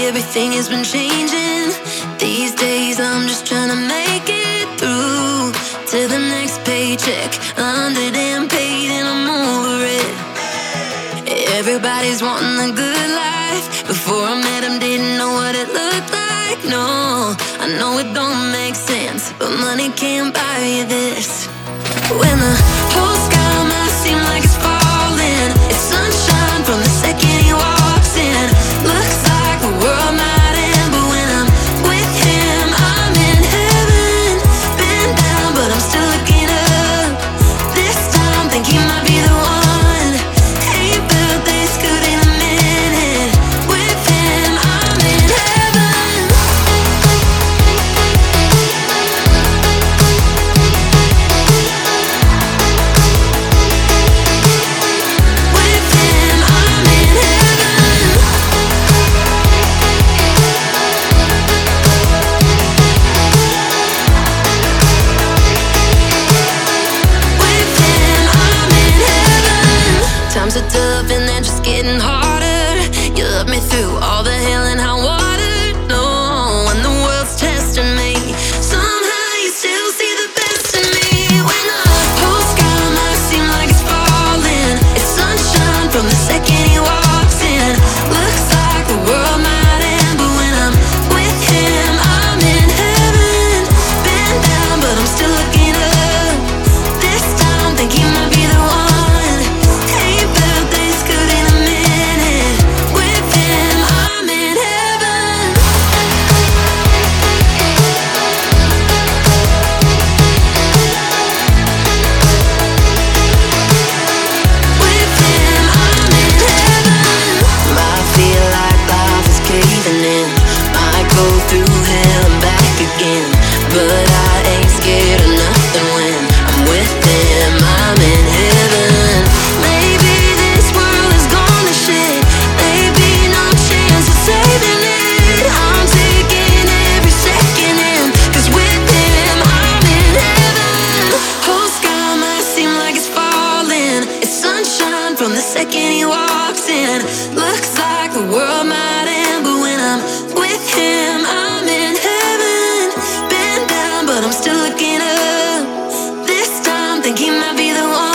everything has been changing. These days I'm just trying to make it through to the next paycheck. Under damn paid and I'm over it. Everybody's wanting the good life. Before I met him, didn't know what it looked like. No, I know it don't make sense, but money can't buy you this. When the whole sky might seem like it's falling, it's sunshine from the second he walks in. Looks like the world might end, but when I'm with him, I'm in heaven. Been down, but I'm still looking up. This time, think he might be the one. Ain't felt this good in a minute. With him, I'm in heaven. With him, I'm in heaven. With him, I'm in heaven. Times are tough and they're just getting harder. You love me through all the hell and high water. No, when the world's testing me, somehow you still see the best in me. When the whole sky might seem like it's falling, it's sunshine from the second he walks in. Looks like the world might end, but when I'm with him, I'm in heaven. Been down, but I'm still looking up. This time, think he might be the one. Ain't felt this good in a minute. With him, I'm in heaven. With him, I'm in heaven. Might feel like life is caving in. Might go through hell and back again, but I ain't scared of nothing when I'm with him. I'm in heaven. Maybe this world is gone to shit. Maybe no chance of saving it. I'm taking every second in, 'cause with him, I'm in heaven. Whole sky might seem like it's falling. It's sunshine from the second he walks in. Looks like the world might end, but when I'm with him, I'm in heaven. Been down, but I'm still looking up. This time, think he might be the one.